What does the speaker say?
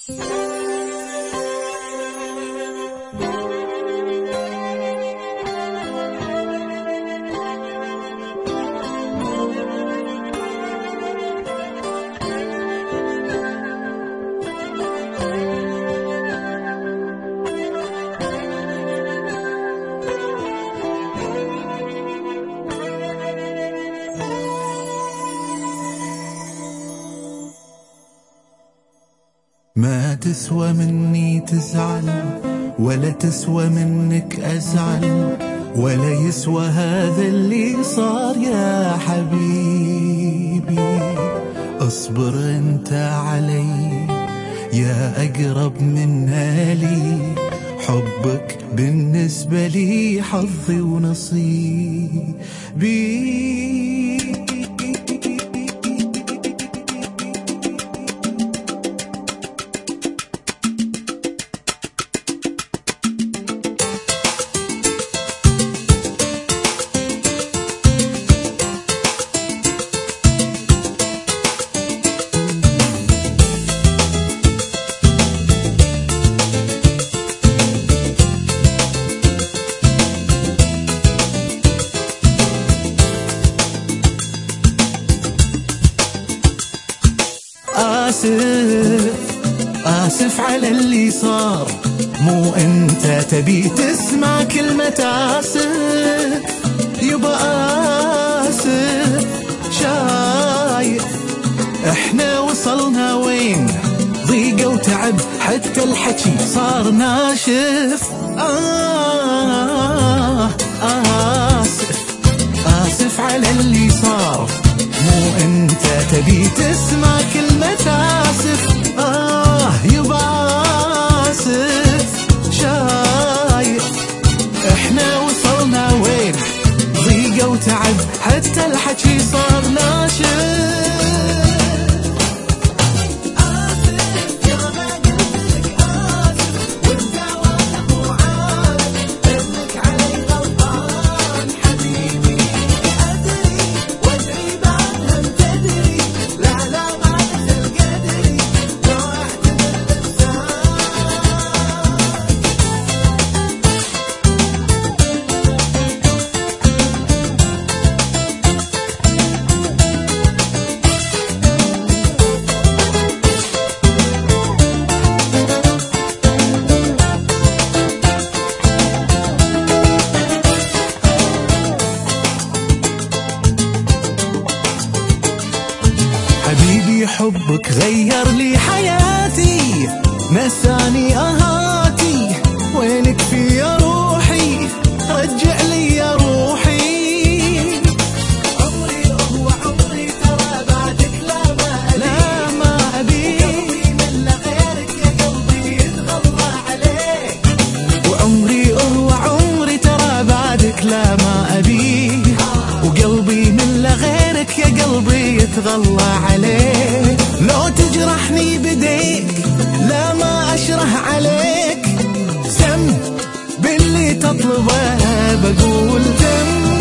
ما تسوى مني تزعل، ولا تسوى منك أزعل، ولا يسوى هذا اللي صار يا حبيبي. اصبر انت علي يا أقرب من لي، حبك بالنسبة لي حظي ونصيبي. آسف على اللي صار، مو انت تبي تسمع كلمة آسف، يبا آسف. شايف احنا وصلنا وين؟ ضيقة وتعب حتى الحكي صار ناشف. آسف على اللي صار، مو انت تبي تسمع كلمة آسف. يبا آسف. شايف احنا وصلنا وين؟ ضيقة وتعب حتى الحكي صار ناشف. حبيبي حبك غير لي حياتي، نساني أهاتي، وينك في يا روحي؟ رجع لي يا روحي. عمري هو عمري، ترى بعدك لا ما أبي من غيرك يا قلبي يتغلى عليك. وعمري هو عمري، ترى بعدك لا ما أبي، وقلبي من غيرك يا قلبي يتغلى عليك. لو تجرحني بديك لا ما أشره عليك، سم باللي تطلبه بقول تم.